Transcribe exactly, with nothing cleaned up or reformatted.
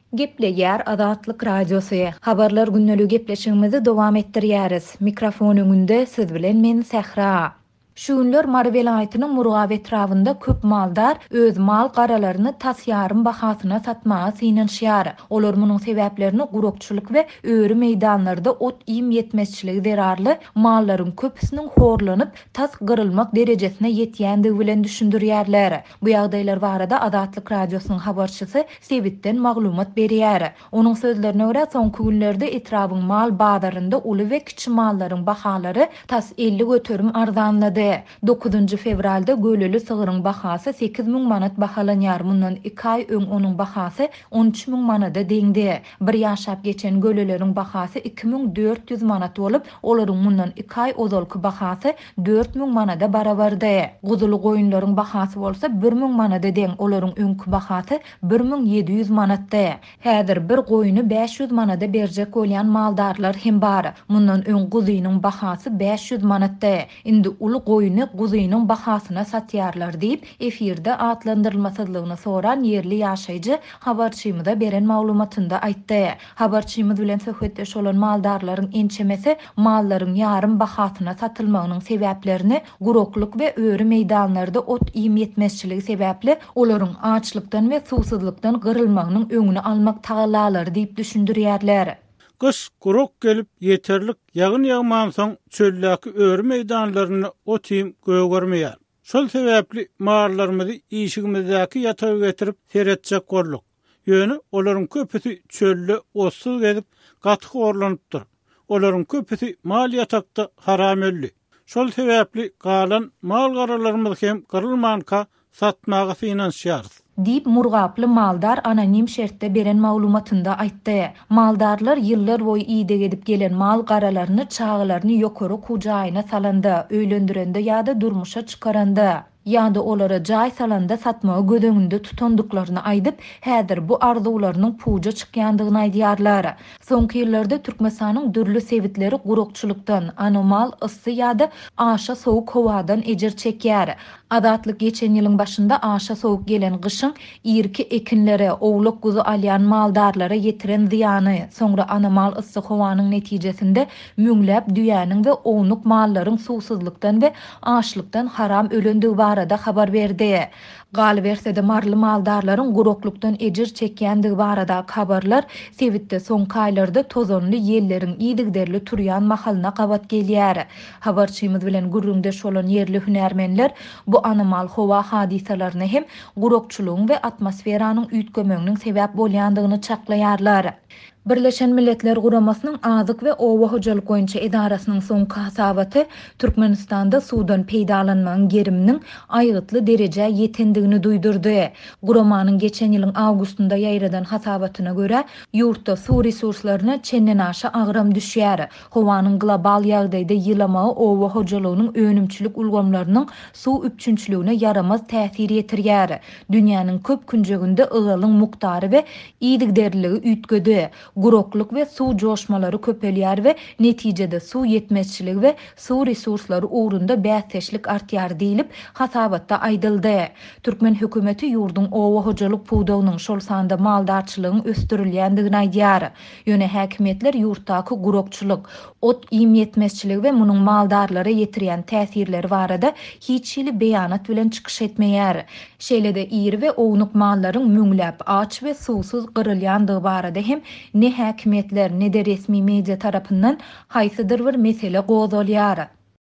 Gepleýär Azatlyk Radiosu. Habarlar günnäli gepleşigimizi dowam etdirýäris. Mikrofon öňünde siz bilen men Sähra. Şu günler Mary welaýatynyň Murgaw etrawynda köp maldar öz mal garalaryny tasýarym bahasyna satmagy synanşýar. Olar munyň sebäplerini gurukçylyk we öýri meýdanlarda ot iým ýetmezçiligi derarly mallaryň köpüsiniň horlanyp tas gyrylmak derejesine ýetýändigi bilen düşündirýärler. Bu ýagdaýlar barada Azatlyk Radiosynyň habarçysy Sebitden maglumat berýär. Onuň sözlerine görä soňky günlerde etrawyň mal bazarynda uly we kiçi mallaryň bahalary tas elli götürüm arzanlady. dokuzunçy fevralda göleli sygyryň bahasy sekiz miň manat bahalanýar. Mundan iki ay öň onuň bahasy on üç miň manata deňdi. Bir ýaşap geçen göleleriň bahasy iki miň dört ýüz manat bolup, olaryň mundan iki ay ozalky bahasy dört miň manata barabardy. Guzulu goýunlaryň bahasy bolsa bir miň manata deň, olaryň öňkü bahasy bir miň ýedi ýüz manatdy. Häzir bir goýuny beş ýüz manata berjek bolýan maldarlar hem bar. Mundan öň guzynyň bahasy beş ýüz manatdy. Indi uly goýuny guzynyň bahasyna satýarlar diýip efirde atlandyrylmasydlygyny soran yerli ýaşaýjy habarçymyza beren maglumatynda aýtdy. Habarçymyz bilen söhbetdeş bolan maldarlaryň ençemesi mallaryň ýarym bahasyna satylmagynyň sebäplerini gurukluk we öýri meýdanlarda ot iým ýetmezçiligi sebäpli olaryň açlykdan we suwsuzlykdan gyrylmagynyň öňüni almak tagalalar diýip düşündirýärler. Kış kuruk gelip yeterlik yağın yağman soň çöldäki öýri meýdanlaryny otym göwgörmeýär. Şol sebäpli mağarlarymyzy işigimizdäki ýataga getirip seretjek boldyk. Ýöne olaryň köpüsi çölde otsuz gezip gaty horlanypdyr. Olaryň köpüsi mal ýatakda haram öldi. Şol sebäpli galan mal garalarymyz hem gyrylmanka satmagy synanşýar diýip Murgaply maldar anonim şertde beren maglumatynda aýtdy. Maldarlar ýyllar boýy ýyda gedip gelen mal garalaryny, çağlaryny ýokary kujaýyna salandy, öýlendirende ýa-da durmuşa çykarandy. Ýa-da olara jaý salanda satmagy gödöňünde tutandyklaryny aýdyp, häzir bu arzularynyň puja çykýandygyny aýdýarlar. Soňky ýyllarda Türkmenistanyň dürli sebitleri gurukçylykdan, anomal ıssy ýa-da aşa sowuk howadan ejir çekýär. Azatlyk geçen ýylyň başynda aşa sowuk gelen gyşyň ýerki ekinlere, owluk guzu alýan maldarlara ýetiren ziýany, soňra anomal ıssy howanyň netijesinde müňläp düýäniň we ownuk mallaryň suwsuzlykdan we açlykdan haram ölendigi barada habar berdi. Gal bersede marly maldarlaryň guruklukdan ejir çekýändigi barada habarlar Sebitde soňky aýlarda tozonly ýelleriň ýydigderli turýan mahalyna gabat gelýär. Habarçymyz bilen gurrundeş bolan yerli hünärmenler bu anomal howa hadisalaryny hem gurukçylygyň we atmosferanyň üýtgemegiň sebäp bolýandygyny çaklaýarlar. Birleşen Milletler Guramasynyň Azyk we Owa hojalyk goýunça edarasynyň soňky hasabaty Türkmenistanda suwdan peýdalanmagyň geriminiň aýgytly derejä ýetendigini duýdurdy. Guramanyň geçen ýylyň awgustunda ýaýradan hasabatyna görä, ýurtda suw resurslaryna çenden aşa agram düşýär. Howanyň global ýagdaýda ýylamagy owa hojalygynyň önümçilik ulgamlarynyň suw üpçünçiligine yaramaz täsir ýetirýär. Dünýäniň köp künjeginde ıgalyň muktary we ýydigderligi üýtgedi. Gurukluk we suw joşmalary köpelýär we netijede suw ýetmezçiligi we suw resurslary ugrunda bäsleşlik artýar diýilip hasabatda aýdyldy. Türkmen hökümeti ýurdun owa hojalyk puwdagynyň şol sanda maldarçylygyň östürilýändigini aýdýar. Ýöne häkimetler ýurtdaky gurukçylyk, ot iým ýetmezçiligi we munyň maldarlara ýetirýän täsirleri barada hiç ýyly beýanat bilen çykyş etmeýär. Şeýlede iri we ownuk mallaryň müňläp aç we suwsuz gyrylýandygy barada hem ne häkimetler ne de resmi media tarapyndan haýsydyr bir mesele gozalýar.